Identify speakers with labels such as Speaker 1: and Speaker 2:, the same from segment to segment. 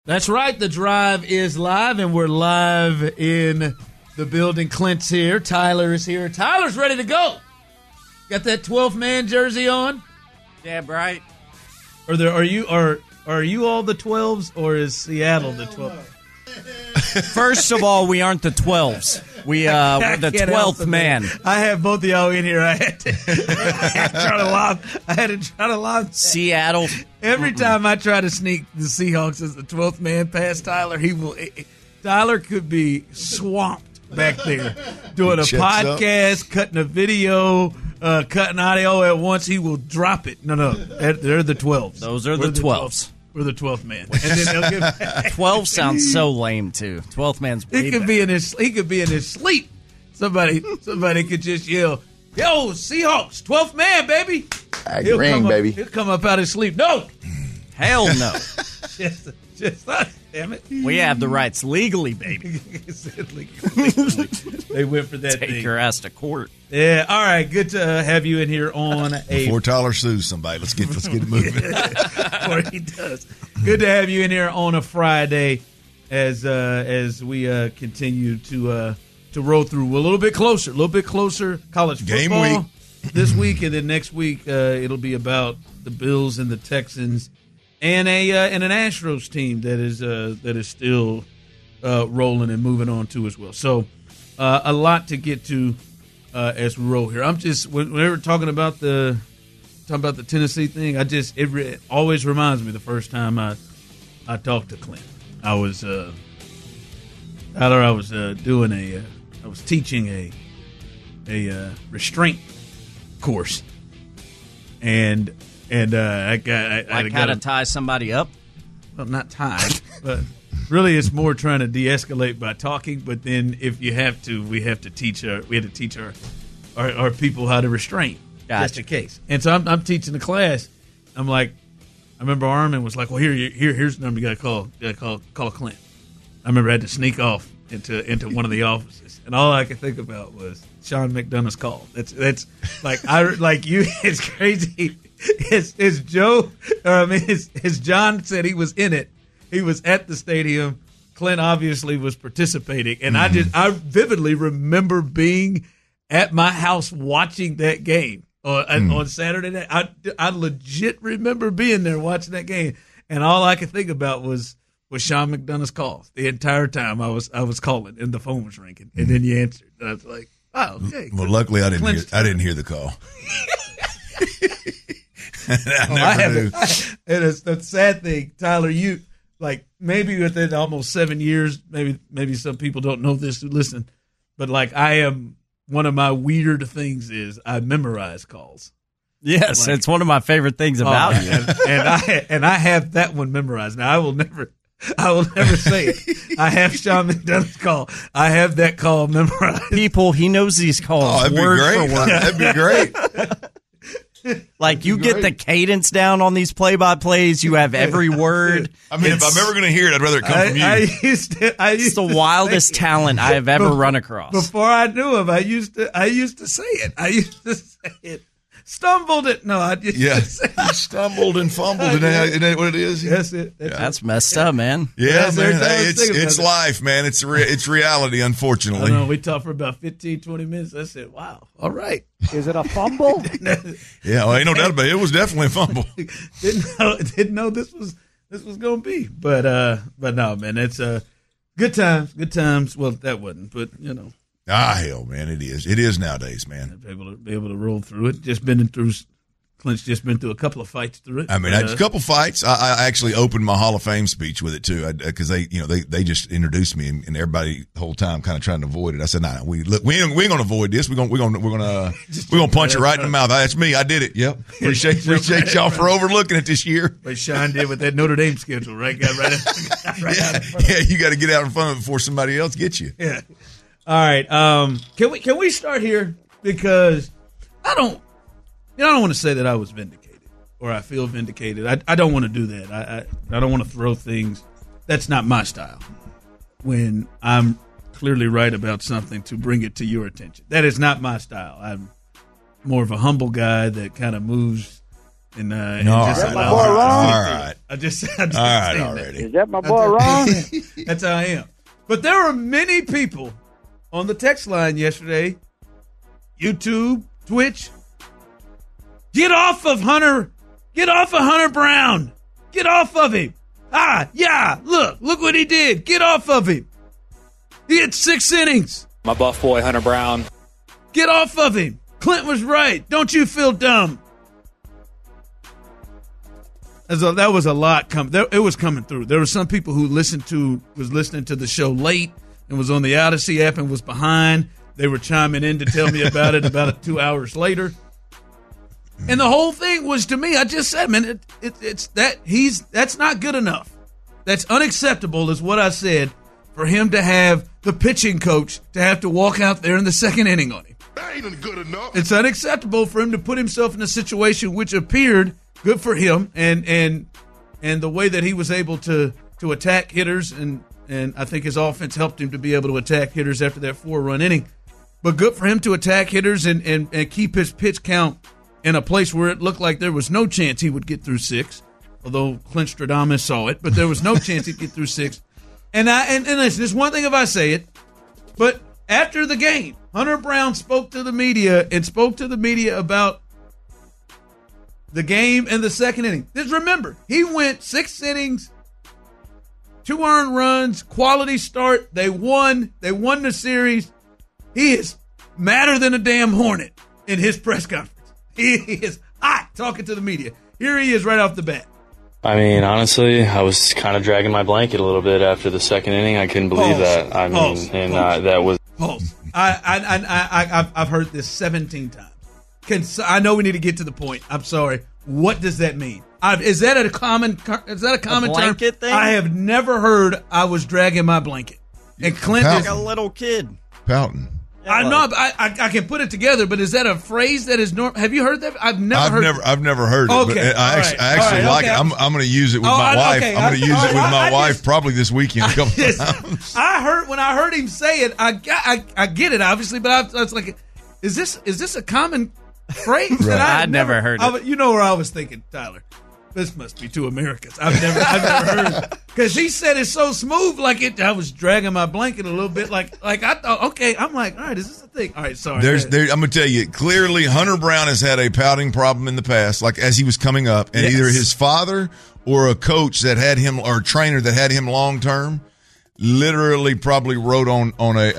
Speaker 1: That's right. The Drive is live, and we're live in the building. Clint's here. Tyler is here. Tyler's ready to go. Got that 12th man jersey on?
Speaker 2: Yeah, right.
Speaker 1: Are you all the 12s, or is Seattle the 12th?
Speaker 2: First of all, we aren't the 12s. We're the 12th man.
Speaker 1: I have both of y'all in here. I had to try to lob.
Speaker 2: Seattle.
Speaker 1: Every time I try to sneak the Seahawks as the 12th man past Tyler, Tyler could be swamped back there doing a podcast, cutting a video, cutting audio at once. He will drop it. No, they're the 12s.
Speaker 2: Those are the 12s.
Speaker 1: We're the 12th man. And then they'll give
Speaker 2: 12 sounds so lame too. 12th man's way
Speaker 1: he could be in his sleep. Somebody could just yell, "Yo, Seahawks, 12th man, baby!"
Speaker 3: Baby.
Speaker 1: He'll come up out of his sleep. No,
Speaker 2: hell no.
Speaker 1: just damn it.
Speaker 2: We have the rights legally, baby.
Speaker 1: They went for that.
Speaker 2: Take your ass to court.
Speaker 1: Yeah. All right. Good to have you in here on
Speaker 3: before Tyler sues somebody. Let's get it moving.
Speaker 1: Before he does. Good to have you in here on a Friday as we continue to roll through. We're a little bit closer. College football
Speaker 3: game week
Speaker 1: this week, and then next week it'll be about the Bills and the Texans and an Astros team that is still rolling and moving on too as well. So a lot to get to as we roll here. I'm just whenever talking about the Tennessee thing, it always reminds me the first time I talked to Clint. I was teaching a restraint course, and I got
Speaker 2: how to tie somebody up.
Speaker 1: Well, not tied, but really it's more trying to de-escalate by talking. But then if you have to, we had to teach our people how to restrain.
Speaker 2: Gotcha.
Speaker 1: Just in case. And so I'm teaching the class. I'm like, I remember Armin was like, "Well, here's the number you got to call Clint." I remember I had to sneak off into one of the offices, and all I could think about was Sean McDonough's call. That's it's crazy. As John said, he was in it. He was at the stadium. Clint obviously was participating, and I vividly remember being at my house watching that game on Saturday night. I legit remember being there watching that game, and all I could think about was Sean McDonough's calls the entire time. I was calling, and the phone was ringing, and then you answered. And I was like, "Oh, okay."
Speaker 3: Well, luckily I didn't hear the call. I never knew.
Speaker 1: And it's the sad thing, Tyler. You maybe within almost 7 years, maybe some people don't know this who listen, but I am. One of my weird things is I memorize calls.
Speaker 2: Yes, it's one of my favorite things about you.
Speaker 1: And I have that one memorized. Now I will never say it. I have Sean McDonough's call. I have that call memorized.
Speaker 2: People, he knows these calls
Speaker 3: that'd
Speaker 2: word
Speaker 3: be great.
Speaker 2: for word.
Speaker 3: That'd be great.
Speaker 2: You get the cadence down on these play-by-plays. You have every word.
Speaker 3: I mean, if I'm ever going to hear it, I'd rather it come from you.
Speaker 2: It's the wildest talent I have ever run across.
Speaker 1: Before I knew him, I used to say it. Stumbled it. No, I just say it.
Speaker 3: Stumbled and fumbled. Isn't that what it is?
Speaker 1: That's it.
Speaker 2: That's messed up, man.
Speaker 3: Yeah, man. It's life, man. It's reality, unfortunately.
Speaker 1: I know. We talked for about 15, 20 minutes. I said, wow. All right.
Speaker 4: Is it a fumble?
Speaker 3: Yeah, well, ain't no doubt about it. It was definitely a fumble.
Speaker 1: Didn't know this was going to be. But no, man. It's good times. Good times. Well, that wasn't, but
Speaker 3: hell, man, it is. It is nowadays, man.
Speaker 1: Be able to roll through it. Clint's just been through a couple of fights through it.
Speaker 3: I mean, a couple fights. I actually opened my Hall of Fame speech with it too, because they just introduced me, and everybody the whole time kind of trying to avoid it. I said, "Nah, we ain't going to avoid this. We're gonna punch it right in the mouth. That's me. I did it. Yep. Appreciate y'all for overlooking it this year."
Speaker 1: Like Sean did with that Notre Dame schedule, right? Got right
Speaker 3: yeah. You got to get out in front of it before somebody else gets you.
Speaker 1: Yeah. All right. Can we start here, because I don't want to say that I was vindicated or I feel vindicated. I don't want to do that. I don't want to throw things. That's not my style. When I'm clearly right about something, to bring it to your attention. That is not my style. I'm more of a humble guy that kind of moves And
Speaker 3: all
Speaker 1: just
Speaker 3: right.
Speaker 1: allow
Speaker 4: boy
Speaker 1: her to
Speaker 4: Ron?
Speaker 1: stick
Speaker 3: All
Speaker 1: to it.
Speaker 3: right.
Speaker 1: I just
Speaker 3: All right,
Speaker 1: saying
Speaker 3: already.
Speaker 4: Is that my boy Ron?
Speaker 1: That's how I am. But there were many people on the text line yesterday, YouTube, Twitch. Get off of Hunter. Get off of Hunter Brown. Get off of him. Yeah, look what he did. Get off of him. He had 6 innings.
Speaker 5: My buff boy, Hunter Brown.
Speaker 1: Get off of him. Clint was right. Don't you feel dumb? That was a lot coming. It was coming through. There were some people who was listening to the show late and was on the Odyssey app and was behind. They were chiming in to tell me about it about 2 hours later. And the whole thing was, to me, I just said, man, that's not good enough. That's unacceptable, is what I said, for him to have the pitching coach to have to walk out there in the second inning on him.
Speaker 6: That ain't good enough.
Speaker 1: It's unacceptable for him to put himself in a situation which appeared good for him, and the way that he was able to attack hitters, and I think his offense helped him to be able to attack hitters after that 4-run inning. But good for him to attack hitters and keep his pitch count in a place where it looked like there was no chance he would get through 6, although Clint Stradamus saw it, but there was no chance he'd get through 6. And listen, there's one thing if I say it, but after the game, Hunter Brown spoke to the media about the game and the second inning. Just remember, he went 6 innings, 2 earned runs, quality start. They won the series. He is madder than a damn hornet in his press conference. He is hot talking to the media. Here he is right off the bat.
Speaker 5: I mean, honestly, I was kind of dragging my blanket a little bit after the second inning. I couldn't believe that. I mean, that was.
Speaker 1: Pulse. I've heard this 17 times. I know we need to get to the point. I'm sorry. What does that mean? Is that a common term?
Speaker 2: Thing?
Speaker 1: I have never heard I was dragging my blanket. And Clint
Speaker 2: Like
Speaker 1: is
Speaker 2: a little kid.
Speaker 3: Pouting.
Speaker 1: I'm not. I can put it together, but is that a phrase that is normal? Have you heard that? I've never heard it.
Speaker 3: Okay,
Speaker 1: Okay,
Speaker 3: but I actually like it. I'm going to use it with my wife.
Speaker 1: okay.
Speaker 3: I'm going to use it with my wife
Speaker 1: just-
Speaker 3: probably this weekend a couple times.
Speaker 1: When I heard him say it, I get it obviously, but I was like, is this a common phrase? That
Speaker 2: I'd never heard it.
Speaker 1: You know where I was thinking, Tyler. This must be 2 Americans. I've never heard it. Because he said it so smooth, like it. I was dragging my blanket a little bit, like I thought. Okay, I'm like, all right, is this a thing? All right, sorry.
Speaker 3: I'm going to tell you, clearly Hunter Brown has had a pouting problem in the past, like as he was coming up, and
Speaker 1: Yes.
Speaker 3: either his father or a coach that had him, or a trainer that had him long term, literally probably wrote on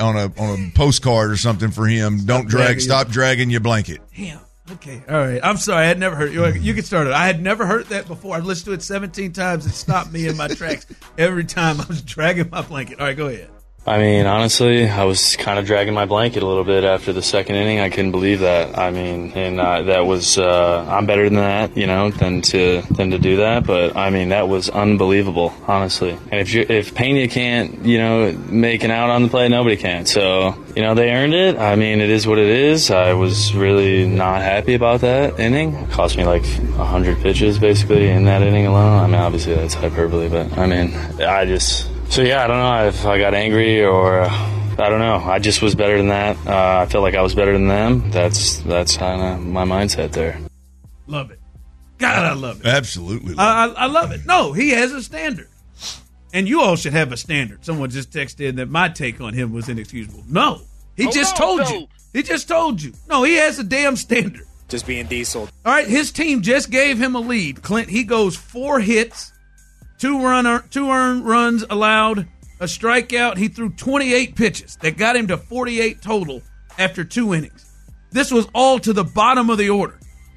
Speaker 3: a postcard or something for him. Stop dragging your blanket.
Speaker 1: Damn. Okay. All right. I'm sorry. I had never heard. You can start it. I had never heard that before. I've listened to it 17 times. It stopped me in my tracks every time I was dragging my blanket. All right. Go ahead.
Speaker 5: I mean, honestly, I was kind of dragging my blanket a little bit after the second inning. I couldn't believe that. I mean, and that was I'm better than that, than to do that. But I mean, that was unbelievable, honestly. And if Pena can't, make an out on the play, nobody can. So they earned it. I mean, it is what it is. I was really not happy about that inning. It cost me like 100 pitches basically in that inning alone. I mean, obviously that's hyperbole, but I mean, So, yeah, I don't know if I got angry or I don't know. I just was better than that. I felt like I was better than them. That's kind of my mindset there.
Speaker 1: Love it. God, I love it.
Speaker 3: Absolutely.
Speaker 1: I love it. No, he has a standard. And you all should have a standard. Someone just texted in that my take on him was inexcusable. No, he just told you. He just told you. No, he has a damn standard.
Speaker 7: Just being diesel.
Speaker 1: All right, his team just gave him a lead. Clint, he goes 4 hits. 2 earned runs allowed, a strikeout. He threw 28 pitches. That got him to 48 total after 2 innings. This was all to the bottom of the order.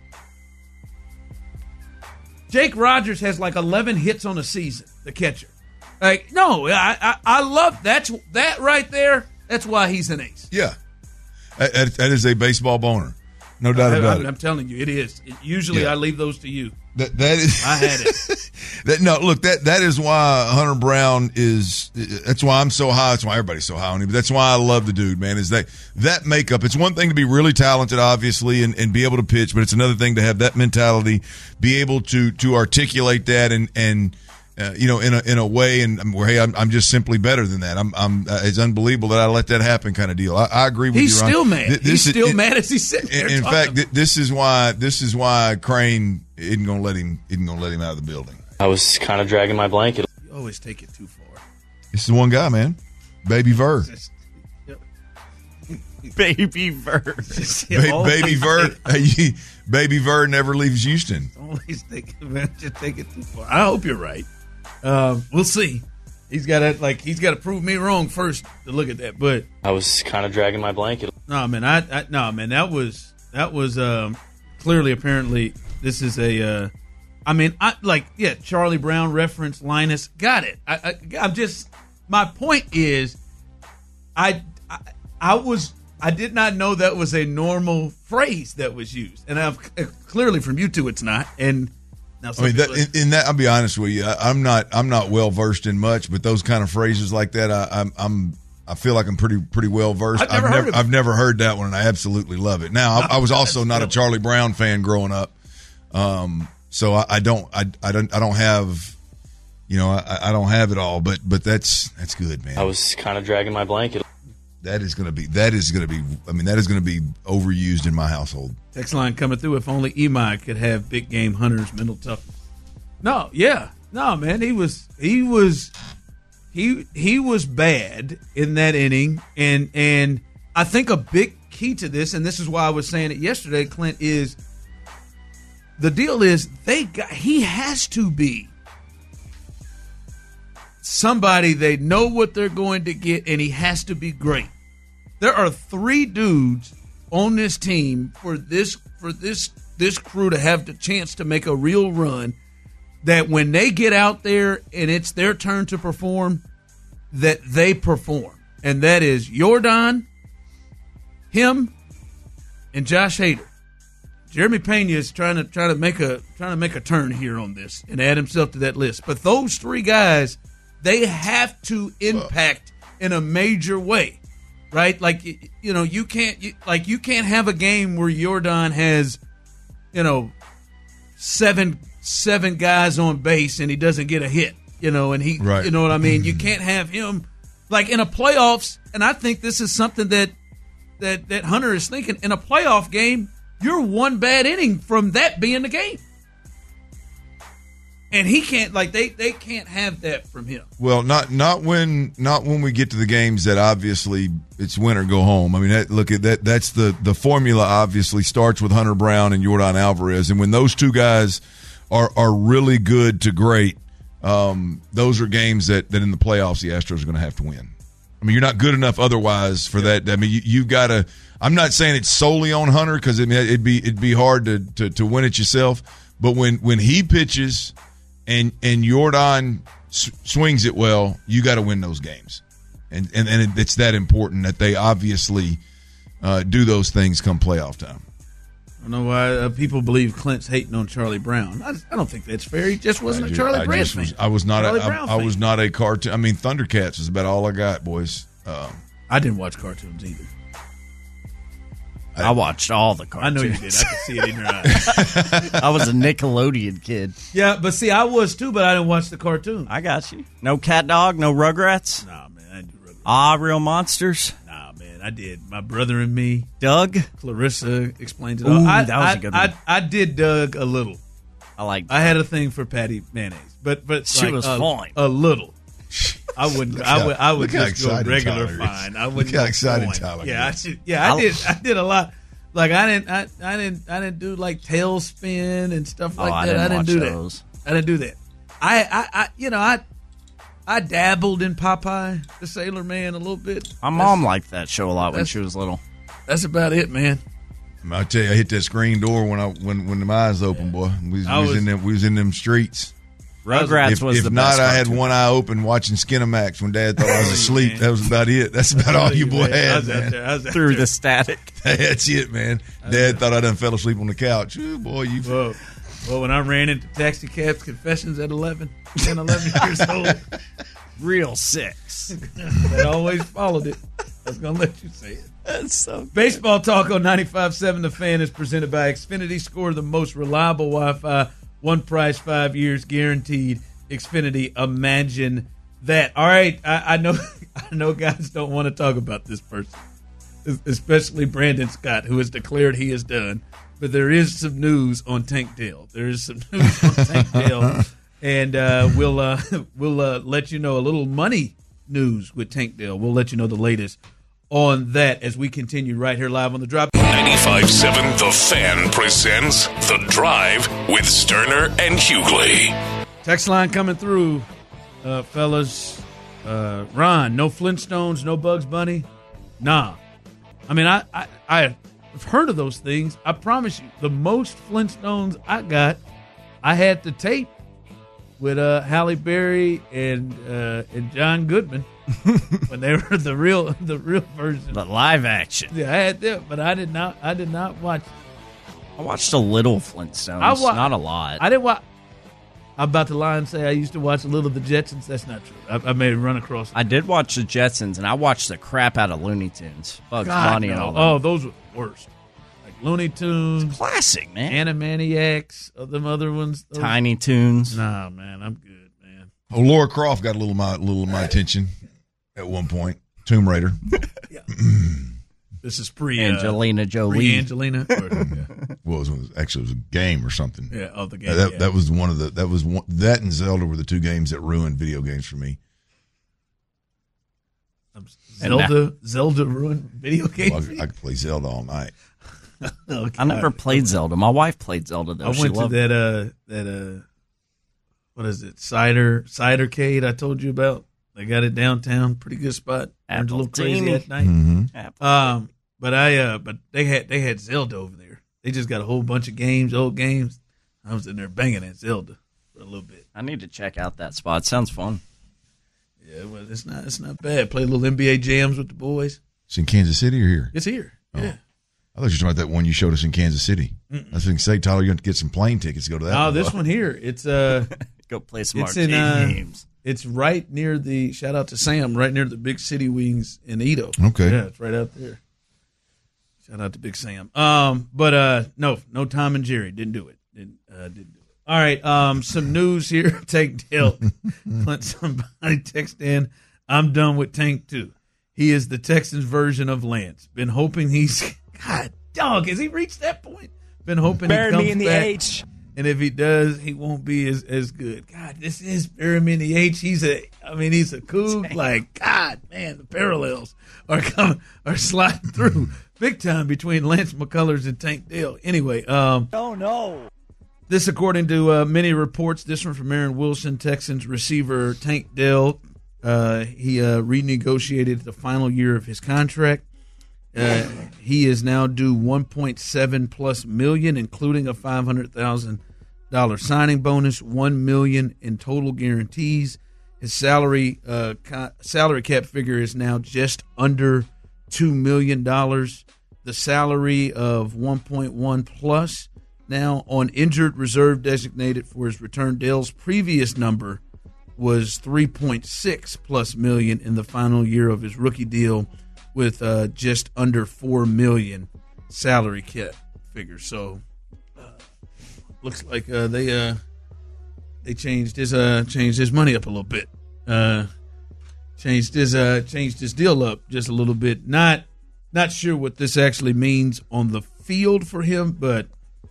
Speaker 1: Jake Rogers has like 11 hits on a season, the catcher. Like, no, I love that right there. That's why he's an ace.
Speaker 3: Yeah. That is a baseball boner. No doubt about it.
Speaker 1: I'm telling you, it is. Usually
Speaker 3: Yeah.
Speaker 1: I leave those to you.
Speaker 3: That is.
Speaker 1: I had it.
Speaker 3: That is why Hunter Brown is. That's why I'm so high. That's why everybody's so high on him. But that's why I love the dude, man. Is that makeup? It's one thing to be really talented, obviously, and be able to pitch, but it's another thing to have that mentality, be able to articulate that and in a way, and where hey, I'm just simply better than that. It's unbelievable that I let that happen, kind of deal. I agree with
Speaker 1: He's
Speaker 3: you, Ron.
Speaker 1: still mad. He's still mad as he's sitting there.
Speaker 3: In fact, this is why Crane isn't going to let him out of the building.
Speaker 5: I was kind of dragging my blanket.
Speaker 1: You always take it too far.
Speaker 3: It's the one guy, man. Baby Ver.
Speaker 2: Baby Ver.
Speaker 3: Baby Ver. Baby Ver never leaves Houston.
Speaker 1: Always take it too far. I hope you're right. We'll see. He's got to prove me wrong first to look at that. But
Speaker 5: I was kind of dragging my blanket.
Speaker 1: no, man, that was clearly, apparently, this is a. Charlie Brown reference, Linus, got it. I'm just. My point is, I did not know that was a normal phrase that was used, and clearly from you two, it's not. And now,
Speaker 3: in that, I'll be honest with you, I'm not well versed in much, but those kind of phrases like that, I feel like I'm pretty well versed. I've never heard that one, and I absolutely love it. Now, I was also not a Charlie Brown fan growing up, so I don't have. I don't have it all, but that's good, man.
Speaker 5: I was kind of dragging my blanket.
Speaker 3: That is going to be overused in my household.
Speaker 1: Text line coming through. If only Imai could have big game Hunter's mental toughness. No, man. He was bad in that inning, and I think a big key to this, and this is why I was saying it yesterday, Clint, is the deal is he has to be somebody they know what they're going to get, and he has to be great. There are 3 dudes on this team for this crew to have the chance to make a real run, that when they get out there and it's their turn to perform, that they perform. And that is Jordan, him, and Josh Hader. Jeremy Pena is trying to make a turn here on this and add himself to that list. But those 3 guys, they have to impact in a major way, right? Like, you can't have a game where Jordan has, 7 guys on base and he doesn't get a hit, and he,
Speaker 3: right.
Speaker 1: You know what I mean? You can't have him like in a playoffs. And I think this is something that Hunter is thinking in a playoff game. You're one bad inning from that being the game. And he can't, they can't have that from him.
Speaker 3: Well, not when we get to the games that obviously it's win or go home. I mean, that's the formula. Obviously starts with Hunter Brown and Jordan Alvarez, and when those 2 guys are really good to great, those are games that in the playoffs the Astros are going to have to win. I mean, you're not good enough otherwise for that. I mean, you've got to. I'm not saying it's solely on Hunter, because it'd be hard to win it yourself. But when he pitches and Jordan swings it well, you got to win those games, and it's that important that they obviously do those things come playoff time.
Speaker 1: I don't know why people believe Clint's hating on Charlie Brown. I don't think that's fair. He just wasn't a Charlie Brown fan.
Speaker 3: I was not a cartoon. I mean, Thundercats is about all I got, boys.
Speaker 1: I didn't watch cartoons either.
Speaker 2: I watched all the cartoons.
Speaker 1: I know you did. I could see it in your eyes.
Speaker 2: I was a Nickelodeon kid.
Speaker 1: Yeah, but see, I was too, but I didn't watch the cartoon.
Speaker 2: I got you. No Cat Dog, no Rugrats?
Speaker 1: Nah, man, I didn't do Rugrats.
Speaker 2: Real Monsters?
Speaker 1: Nah, man, I did. My Brother and Me.
Speaker 2: Doug?
Speaker 1: Clarissa explains it
Speaker 2: all.
Speaker 1: Ooh,
Speaker 2: that was a good one.
Speaker 1: I did Doug a little.
Speaker 2: I
Speaker 1: had a thing for Patty Mayonnaise, but
Speaker 2: she was fine.
Speaker 1: A little. I wouldn't. I would just go regular fine. I wouldn't.
Speaker 3: Look how excited Tyler.
Speaker 1: Yeah, I did a lot. Like I didn't do like tailspin and stuff like that. I didn't do that. I didn't do that. I dabbled in Popeye the Sailor Man a little bit.
Speaker 2: My mom liked that show a lot when she was little.
Speaker 1: That's about it, man.
Speaker 3: I'll tell you, I hit that screen door when my eyes open, boy. We was in them streets.
Speaker 2: Rugrats was the best.
Speaker 3: If not, I had one eye open watching Skinamax when Dad thought I was asleep. That was about it. That's about all you boy had, man.
Speaker 2: Through the static.
Speaker 3: That's it, man. Dad thought I done fell asleep on the couch. Ooh, boy, you.
Speaker 1: Well, when I ran into Taxi Cab's Confessions at 11 years old.
Speaker 2: Real 6.
Speaker 1: They always followed it. I was going to let you say it.
Speaker 2: That's so good.
Speaker 1: Baseball Talk on 95.7 The Fan is presented by Xfinity. Score the most reliable Wi-Fi. One price, 5 years guaranteed. Xfinity, imagine that. All right, I know guys don't want to talk about this person, especially Brandon Scott, who has declared he is done. but there is some news on Tank Dell. There is some news on Tank Dell, and we'll let you know a little money news with Tank Dell. We'll let you know the latest on that as we continue right here live on The Drive.
Speaker 4: 95.7 The Fan presents The Drive with Sterner and Hughley.
Speaker 1: Text line coming through, fellas. Ron, no Flintstones, no Bugs Bunny? Nah. I mean, I've heard of those things. I promise you, the most Flintstones I got, I had the tape with Halle Berry and John Goodman when they were the real version,
Speaker 2: The live action.
Speaker 1: Yeah, I had them, but I did not watch.
Speaker 2: I watched a little Flintstones, not a lot.
Speaker 1: I didn't watch. I'm about to lie and say I used to watch a little of the Jetsons. That's not true. I may have run across it.
Speaker 2: I did watch the Jetsons, and I watched the crap out of Looney Tunes, Bugs Bunny, and all that.
Speaker 1: Oh, those were the worst. Like Looney Tunes,
Speaker 2: Classic, man.
Speaker 1: Animaniacs, them other ones.
Speaker 2: Tiny Toons.
Speaker 1: Nah, man, I'm good, man.
Speaker 3: Oh, Laura Croft got a little of my attention at one point. Tomb Raider.
Speaker 1: Yeah. This is pre
Speaker 2: Angelina Jolie.
Speaker 1: Pre-Angelina.
Speaker 3: Well, it was a game or something.
Speaker 1: Yeah, the game.
Speaker 3: That was that and Zelda were the two games that ruined video games for me.
Speaker 1: Zelda ruined video games.
Speaker 3: Well, I could play Zelda all night.
Speaker 2: I never played Zelda. My wife played Zelda though.
Speaker 1: I went to that what is it? Cidercade I told you about. They got it downtown, pretty good spot. Turned a little crazy at night.
Speaker 3: Mm-hmm.
Speaker 1: But they had Zelda over there. They just got a whole bunch of games, old games. I was in there banging at Zelda for a little bit.
Speaker 2: I need to check out that spot. Sounds fun.
Speaker 1: Yeah, well, it's not bad. Play a little NBA jams with the boys.
Speaker 3: It's in Kansas City or here?
Speaker 1: It's here.
Speaker 3: Oh.
Speaker 1: Yeah.
Speaker 3: I thought you were talking about that one you showed us in Kansas City. I was going to say, Tyler, you're going to get some plane tickets to go to that.
Speaker 1: No, this one here. It's
Speaker 2: go play some arcade games.
Speaker 1: It's right near the, shout out to Sam, right near the Big City Wings in Edo.
Speaker 3: Okay.
Speaker 1: Yeah, it's right out there. Shout out to Big Sam. But no Tom and Jerry. Didn't do it. Didn't do it. All right, some news here. Tank Dell. Let somebody text in. I'm done with Tank too. He is the Texans version of Lance. Been hoping God, dog, has he reached that point? Been hoping he comes
Speaker 2: in the
Speaker 1: back.
Speaker 2: H.
Speaker 1: And if he does, he won't be as good. God, this is bury me in the H. He's a Coug. Like, God, man, the parallels are sliding through big time between Lance McCullers and Tank Dell. Anyway,
Speaker 2: oh no.
Speaker 1: This, according to many reports, this one from Aaron Wilson, Texans receiver Tank Dell. He renegotiated the final year of his contract. He is now due $1.7+ million, including a $500,000 signing bonus, $1 million in total guarantees. His salary cap figure is now just under $2 million. The salary of 1.1 plus now on injured reserve designated for his return. Dell's previous number was 3.6+ million in the final year of his rookie deal, with just under $4 million salary cap figure. So looks like they changed his money up a little bit. Changed his deal up just a little bit. Not sure what this actually means on the field for him, but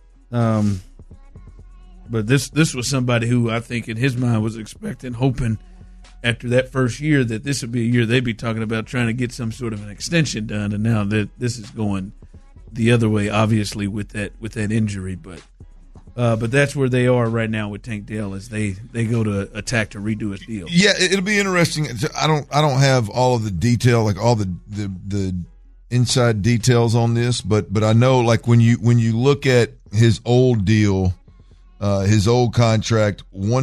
Speaker 1: this was somebody who I think in his mind was hoping after that first year that this would be a year they'd be talking about trying to get some sort of an extension done, and now that this is going the other way, obviously with that injury, but that's where they are right now with Tank Dell as they go to attack to redo his deal.
Speaker 3: Yeah, it'll be interesting. I don't have all of the detail, like all the inside details on this, but I know, like when you look at his old deal, his old contract,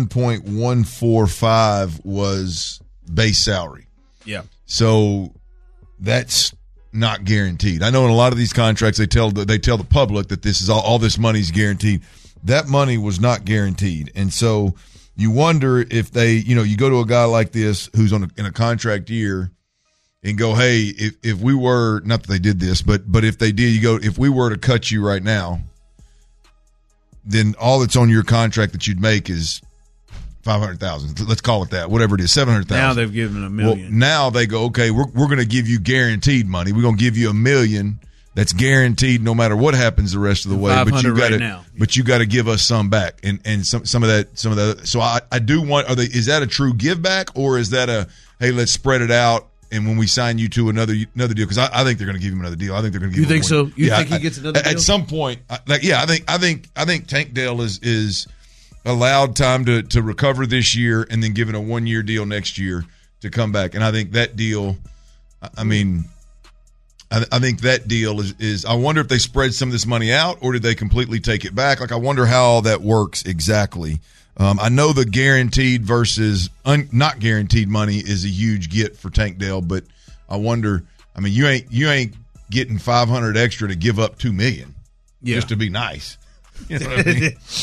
Speaker 3: 1.145 was base salary.
Speaker 1: Yeah.
Speaker 3: So that's not guaranteed. I know in a lot of these contracts they tell the public that this is all this money's guaranteed. That money was not guaranteed. And so you wonder if they, you go to a guy like this who's in a contract year and go, hey, if we were, not that they did this, but if they did, you go, if we were to cut you right now, then all that's on your contract that you'd make is $500,000. Let's call it that, whatever it is, $700,000.
Speaker 1: Now they've given $1 million.
Speaker 3: Well, now they go, okay, we're going to give you guaranteed money. We're going to give you $1 million that's guaranteed no matter what happens the rest of the way. But you got to,
Speaker 1: now.
Speaker 3: but you got to give us some back, and some of that. So I do want. Is that a true give back, or is that a hey, let's spread it out? And when we sign you to another deal, because I think they're going to give him another deal. I think they're going to give.
Speaker 1: You
Speaker 3: him
Speaker 1: think
Speaker 3: one.
Speaker 1: so? You think he gets another deal?
Speaker 3: At some point? I think Tank Dell is allowed time to recover this year, and then given a 1-year deal next year to come back. And I think that deal. I mean, I think that deal is. I wonder if they spread some of this money out, or did they completely take it back? Like, I wonder how all that works exactly. I know the guaranteed versus not guaranteed money is a huge get for Tank Dell, but I wonder. I mean, you ain't getting $500 extra to give up $2 million just to be nice. You know what I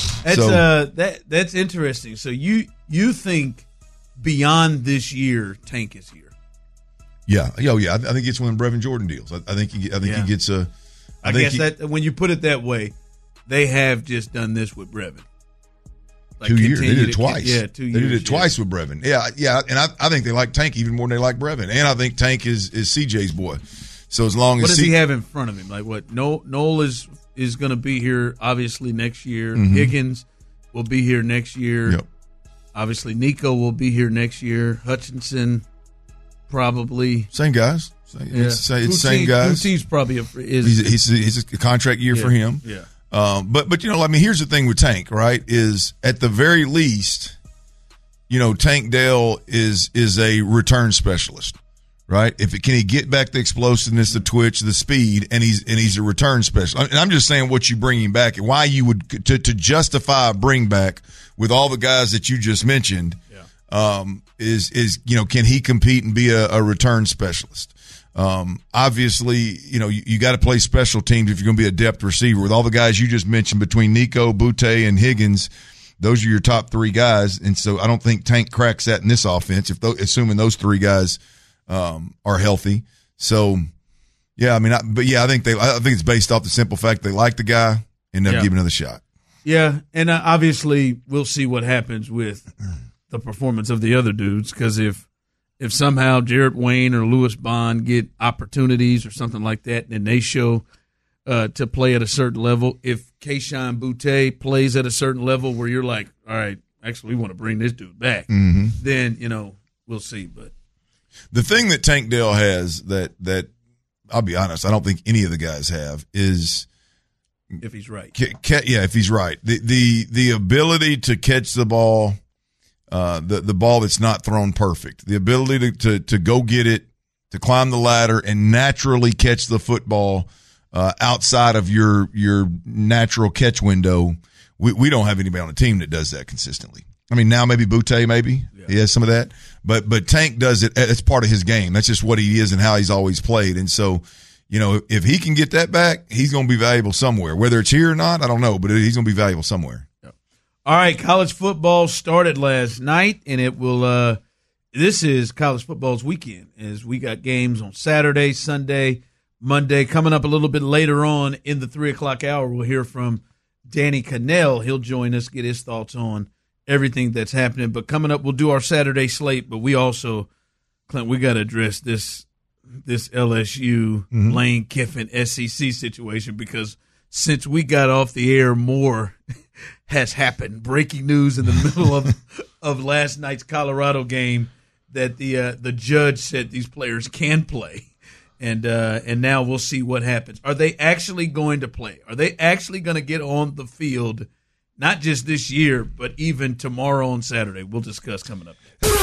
Speaker 3: mean?
Speaker 1: That's interesting. So you think beyond this year, Tank is here?
Speaker 3: Yeah. I think it's one of Brevin Jordan deals. I think he gets a.
Speaker 1: I guess that when you put it that way, they have just done this with Brevin. Like
Speaker 3: 2 years. They did it twice.
Speaker 1: 2 years.
Speaker 3: They did it twice with Brevin. Yeah. And I think they like Tank even more than they like Brevin. And I think Tank is CJ's boy. So as long as
Speaker 1: what does he have in front of him? Like what? Noel is going to be here obviously next year.
Speaker 3: Mm-hmm.
Speaker 1: Higgins will be here next year.
Speaker 3: Yep.
Speaker 1: Obviously Nico will be here next year. Hutchinson probably
Speaker 3: same guys. It's same guys.
Speaker 1: Coutie's probably
Speaker 3: he's a contract year for him.
Speaker 1: Yeah.
Speaker 3: But I mean, here's the thing with Tank, right? Is at the very least, Tank Dell is a return specialist, right? Can he get back the explosiveness, the twitch, the speed, and he's a return specialist. And I'm just saying what you bring him back and why you would to justify a bring back with all the guys that you just mentioned. Yeah. Is can he compete and be a return specialist? Obviously, you got to play special teams if you're going to be a depth receiver. With all the guys you just mentioned between Nico, Boutte, and Higgins, those are your top 3 guys. And so I don't think Tank cracks that in this offense, assuming those 3 guys are healthy. So, yeah, I mean, I think it's based off the simple fact they like the guy and they'll give him another shot.
Speaker 1: Yeah, and obviously we'll see what happens with the performance of the other dudes, because if somehow Jarrett Wayne or Lewis Bond get opportunities or something like that, and they show to play at a certain level, if Kayshon Boutte plays at a certain level where you're like, all right, actually we want to bring this dude back, then, we'll see. But
Speaker 3: the thing that Tank Dell has that I'll be honest, I don't think any of the guys have is
Speaker 1: if he's right.
Speaker 3: If he's right. The ability to catch the ball, the ball that's not thrown perfect, the ability to go get it, to climb the ladder and naturally catch the football outside of your natural catch window. We don't have anybody on the team that does that consistently. I mean, now maybe Boutte, he has some of that, but Tank does it. It's part of his game. That's just what he is and how he's always played. And so, if he can get that back, he's going to be valuable somewhere. Whether it's here or not, I don't know, but he's going to be valuable somewhere.
Speaker 1: All right, college football started last night, and it will this is college football's weekend, as we got games on Saturday, Sunday, Monday. Coming up a little bit later on in the 3 o'clock hour, we'll hear from Danny Cannell. He'll join us, get his thoughts on everything that's happening. But coming up, we'll do our Saturday slate, but we also, Clint, we got to address this LSU Lane Kiffin SEC situation, because since we got off the air, more has happened. Breaking news in the middle of last night's Colorado game that the judge said these players can play, and now we'll see what happens. Are they actually going to play? Are they actually going to get on the field? Not just this year, but even tomorrow on Saturday. We'll discuss coming up.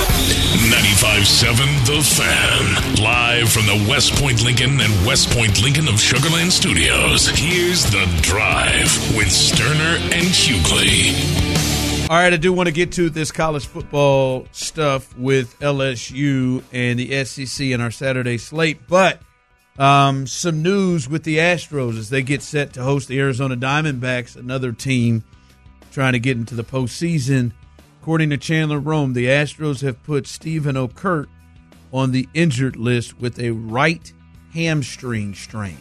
Speaker 4: 95.7 The Fan. Live from the West Point Lincoln and West Point Lincoln of Sugar Land Studios. Here's The Drive with Sterner and Hughley.
Speaker 1: All right, I do want to get to this college football stuff with LSU and the SEC in our Saturday slate, but some news with the Astros as they get set to host the Arizona Diamondbacks, another team trying to get into the postseason. According to Chandler Rome, the Astros have put Stephen Okert on the injured list with a right hamstring strain.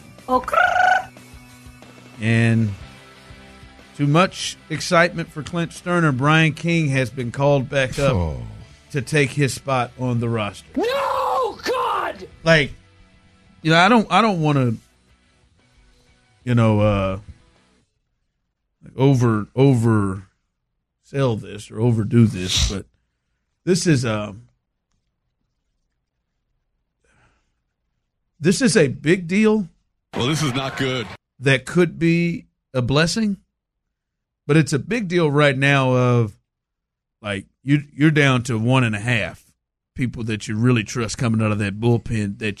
Speaker 1: And too much excitement for Clint Sterner. Brian King has been called back up to take his spot on the roster.
Speaker 6: No, God!
Speaker 1: I don't want to over sell this or overdo this, but this is a big deal.
Speaker 6: Well, this is not good.
Speaker 1: That could be a blessing, but it's a big deal right now of like you're down to 1.5 people that you really trust coming out of that bullpen that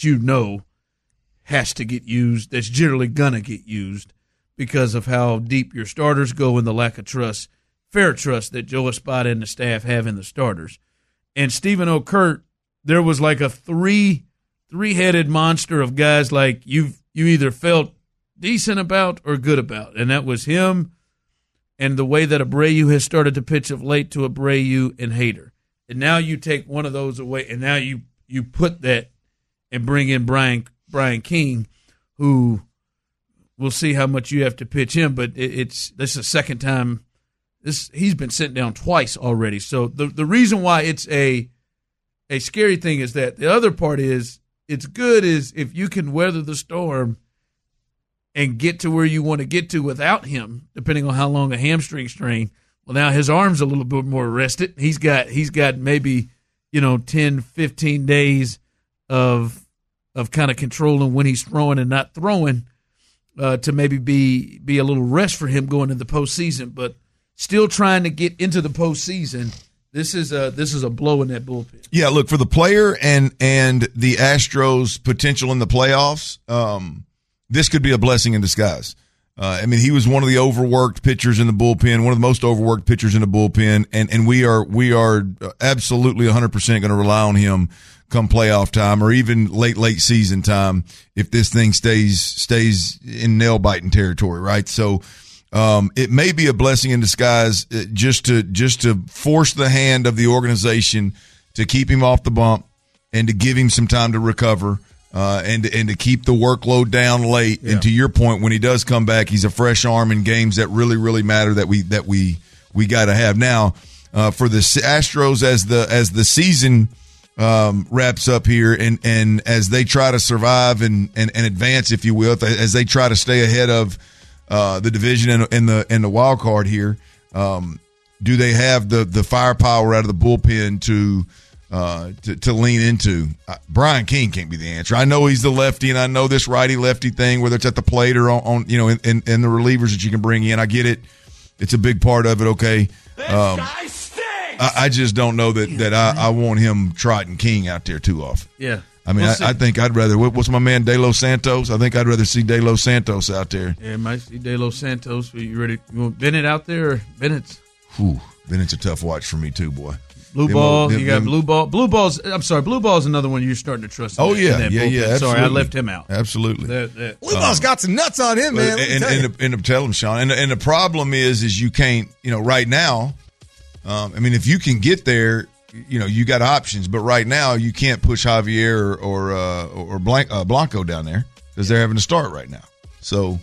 Speaker 1: has to get used, that's generally gonna get used because of how deep your starters go and the lack of trust, fair trust that Joe Espada and the staff have in the starters. And Stephen Okert, there was like a three-headed monster of guys like you either felt decent about or good about, and that was him and the way that Abreu has started to pitch of late to Abreu and Hader. And now you take one of those away, and now you put that and bring in Brian King, who we'll see how much you have to pitch him, but this is the second time. He's been sent down twice already. So the reason why it's a scary thing is that the other part is it's good is if you can weather the storm and get to where you want to get to without him, depending on how long a hamstring strain. Well, now his arm's a little bit more rested. He's got maybe 10, 15 days of kind of controlling when he's throwing and not throwing to maybe be a little rest for him going into the postseason, but still trying to get into the postseason. This is a blow in that bullpen.
Speaker 3: Yeah, look, for the player and the Astros' potential in the playoffs, this could be a blessing in disguise. He was one of the overworked pitchers in the bullpen, one of the most overworked pitchers in the bullpen, and we are absolutely 100% going to rely on him come playoff time or even late season time if this thing stays in nail biting territory, right? So it may be a blessing in disguise just to force the hand of the organization to keep him off the bump and to give him some time to recover. And to keep the workload down late, yeah. And to your point, when he does come back, he's a fresh arm in games that really, really matter that we got to have. Now, for the Astros as the season wraps up here, and as they try to survive and advance, if you will, as they try to stay ahead of the division and the wild card here, do they have the firepower out of the bullpen to lean into? Brian King can't be the answer. I know he's the lefty, and I know this righty-lefty thing, whether it's at the plate or on in the relievers that you can bring in. I get it. It's a big part of it, okay? This guy stinks! I just don't know that I want him trotting King out there too often.
Speaker 1: Yeah.
Speaker 3: I think I'd rather – what's my man, De Los Santos? I think I'd rather see De Los Santos out there.
Speaker 1: Yeah, might see De Los Santos. You ready? You want Bennett out there or Bennett's?
Speaker 3: Bennett's a tough watch for me too, boy.
Speaker 1: Blue ball, you got blue ball. Blue ball's another one you're starting to trust.
Speaker 3: Oh, yeah.
Speaker 1: Absolutely. Sorry, I left him out.
Speaker 3: Absolutely.
Speaker 7: Blue ball's got some nuts on him, man.
Speaker 3: And tell him, Sean. And the problem is you can't, right now, if you can get there, you got options. But right now, you can't push Javier or Blanco down there because they're having to start right now. So,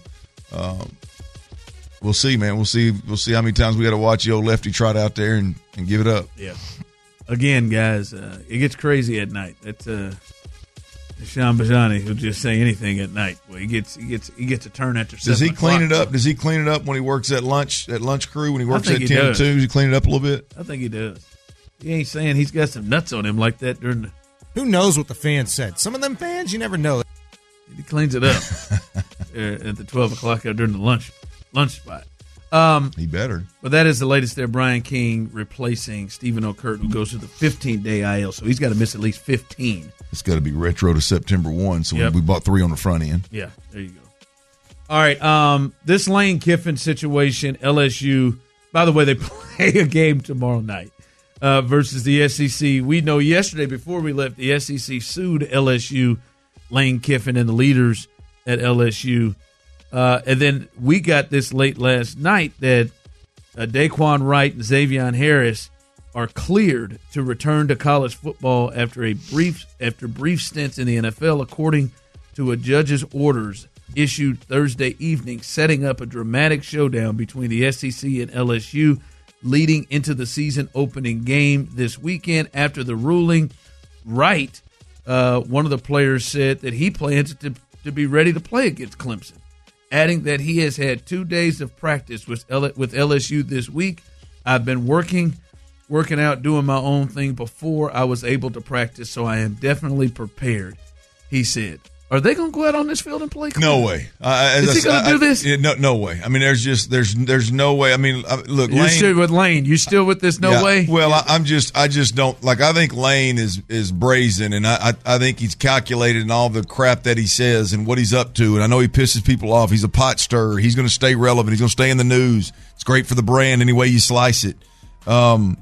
Speaker 3: we'll see, man. We'll see how many times we got to watch the old lefty trot out there and give it up.
Speaker 1: Yeah. Again, guys, it gets crazy at night. That's Sean Bajani who'll just say anything at night. Well, he gets a turn after 7
Speaker 3: Does he clean
Speaker 1: o'clock.
Speaker 3: it up? Does he clean it up when he works at lunch crew when he works at 10 to 2? Does he clean it up a little bit?
Speaker 1: I think he does. He ain't saying he's got some nuts on him like that during the.
Speaker 7: Who knows what the fans said? Some of them fans, you never know.
Speaker 1: He cleans it up at the 12 o'clock during the lunch spot.
Speaker 3: He better.
Speaker 1: But that is the latest there. Brian King replacing Stephen Okert, who goes to the 15-day IL, so he's got to miss at least 15.
Speaker 3: It's got to be retro to September 1, so we bought 3 on the front end.
Speaker 1: Yeah, there you go. All right, this Lane Kiffin situation, LSU, by the way, they play a game tomorrow night versus the SEC. We know yesterday before we left, the SEC sued LSU, Lane Kiffin, and the leaders at LSU. And then we got this late last night that Daquan Wright and Xavier Harris are cleared to return to college football after brief stints in the NFL, according to a judge's orders issued Thursday evening, setting up a dramatic showdown between the SEC and LSU, leading into the season opening game this weekend. After the ruling, Wright, one of the players, said that he plans to be ready to play against Clemson. adding that he has had 2 days of practice with LSU this week. I've been working out, doing my own thing before I was able to practice, so I am definitely prepared, he said. Are they going to go out on this field and play?
Speaker 3: No way.
Speaker 1: Is he going to do this?
Speaker 3: No way. I mean, there's no way. I mean, look,
Speaker 1: You're still with Lane. You still with this? No way.
Speaker 3: Well, I just don't like. I think Lane is brazen, and I think he's calculated in all the crap that he says and what he's up to. And I know he pisses people off. He's a pot stirrer. He's going to stay relevant. He's going to stay in the news. It's great for the brand any way you slice it. But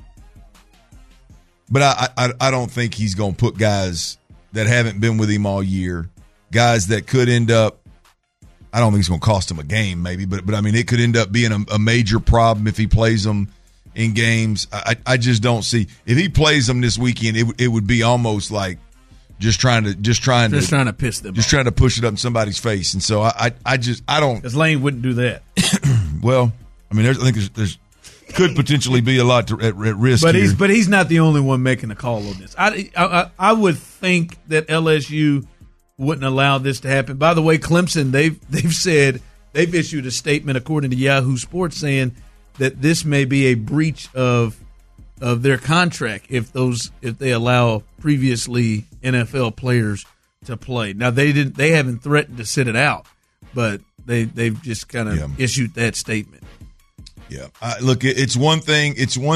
Speaker 3: I don't think he's going to put guys that haven't been with him all year, guys that could end up, I don't think it's going to cost him a game maybe, but I mean, it could end up being a major problem if he plays them in games. I just don't see, if he plays them this weekend, it would be almost like just trying to piss them off. Just trying to push it up in somebody's face. And so I don't.
Speaker 1: Because Lane wouldn't do that.
Speaker 3: Well, I mean, I think there's could potentially be a lot at risk.
Speaker 1: But
Speaker 3: here.
Speaker 1: he's not the only one making a call on this. I would think that LSU wouldn't allow this to happen. By the way, Clemson, they've said, they've issued a statement according to Yahoo Sports saying that this may be a breach of their contract if they allow previously NFL players to play. Now they haven't threatened to sit it out, but they've just kind of issued that statement.
Speaker 3: Yeah, look, it's one thing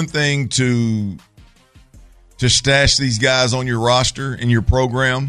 Speaker 3: to stash these guys on your roster in your program,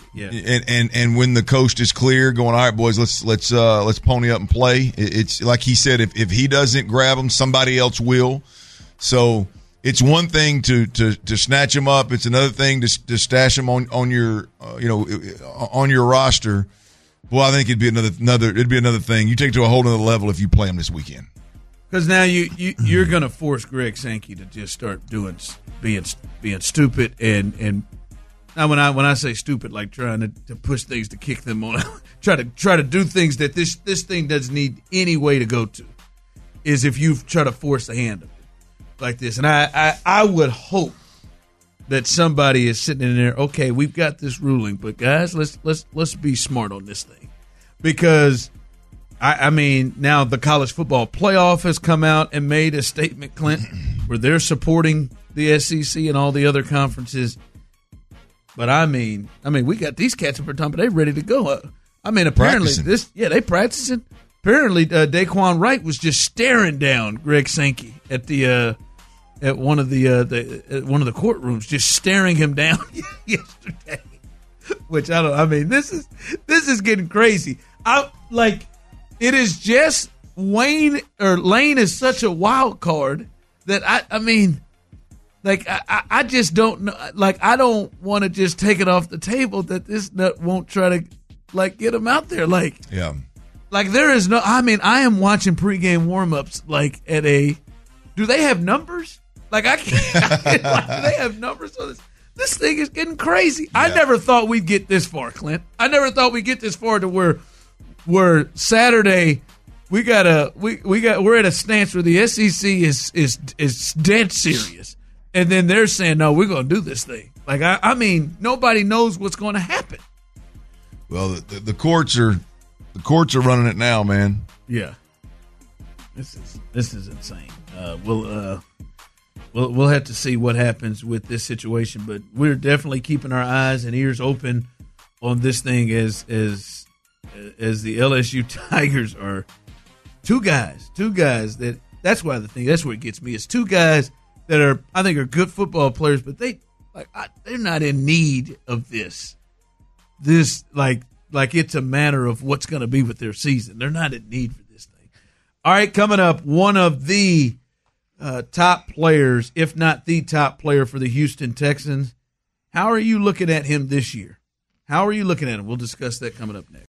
Speaker 3: and when the coast is clear, going, all right, boys, let's pony up and play. It's like he said, if he doesn't grab them, somebody else will. So it's one thing to snatch them up. It's another thing to stash them on your on your roster. Well, I think it'd be another thing. You take it to a whole other level if you play them this weekend.
Speaker 1: Because now you're going to force Greg Sankey to just start being stupid and now when I say stupid, like trying to push things to kick them on, try to do things that this thing doesn't need any way to go to, is if you try to force the hand of it like this. And I would hope that somebody is sitting in there. Okay, we've got this ruling, but guys, let's be smart on this thing, because. I mean, now the college football playoff has come out and made a statement, Clint, where they're supporting the SEC and all the other conferences. But I mean, we got these cats up top, but they're ready to go. I mean, apparently they practicing. Apparently, Daquan Wright was just staring down Greg Sankey at one of the courtrooms, just staring him down yesterday. Which this is getting crazy. It is just Lane is such a wild card that I just don't know. Like, I don't want to just take it off the table that this nut won't try to get him out there. Like there is no. I mean, I am watching pregame warmups do they have numbers? Like I can't. Do they have numbers on this? This thing is getting crazy. Yeah. I never thought we'd get this far, Clint. I never thought we'd get this far to where Saturday we're at a stance where the SEC is dead serious, and then they're saying, no, we're going to do this thing. Like I mean, nobody knows what's going to happen.
Speaker 3: Well, the courts are running it now, man.
Speaker 1: Yeah, this is insane. We'll have to see what happens with this situation, but we're definitely keeping our eyes and ears open on this thing as the LSU Tigers are two guys that's where it gets me. It's two guys that I think are good football players, but they're not in need of this like it's a matter of what's going to be with their season. They're not in need for this thing. All right, coming up, one of the top players, if not the top player for the Houston Texans. How are you looking at him this year? How are you looking at him? We'll discuss that coming up next.